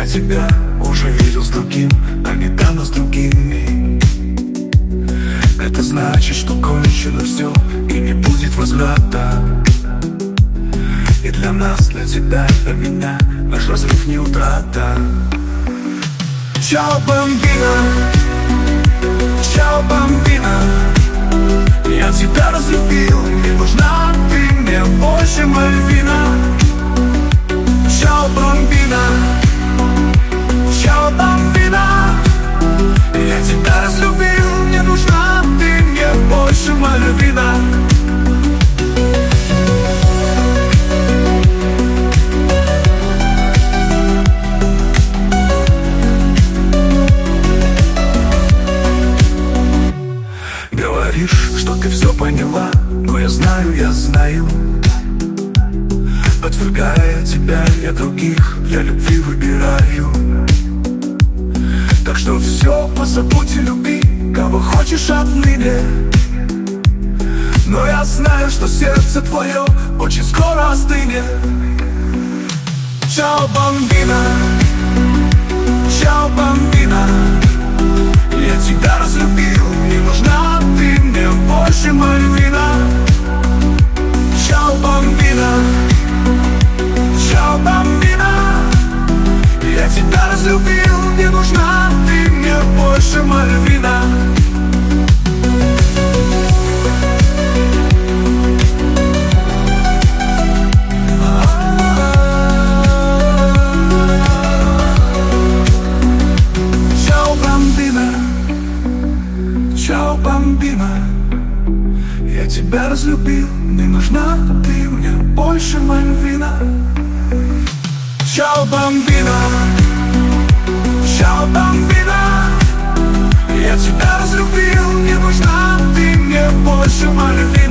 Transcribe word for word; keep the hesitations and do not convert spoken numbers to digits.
тебя уже видел с другим, а недавно с другими. Это значит, что кончено все и не будет возврата. И для нас, для тебя, для меня наш разрыв не утрата. Чао, бомбина, чао, бомбина. Я тебя разлюбил, не нужна ты мне больше, Мальвина. Чао, бомбина, чао, бомбина. Я тебя разлюбил, не нужна ты мне больше, Мальвина. Говоришь, что ты все поняла, но я знаю, я знаю. Отвергая тебя, я других для любви выбираю. Так что все позабудь и люби, кого хочешь отныне. Но я знаю, что сердце твое очень скоро остынет. Чао, бомбина, чао, бомбина. Я тебя разлюбил, не нужна ты мне больше, Мальвина. Чао, бомбина, чао, бомбина. Я тебя разлюбил, не нужна ты мне больше, Мальвина. Чао, бомбина. Я тебя разлюбил, не нужна ты мне больше, Мальвина. Чао, бомбина, чао, бомбина. Я тебя разлюбил, не нужна ты мне больше, Мальвина.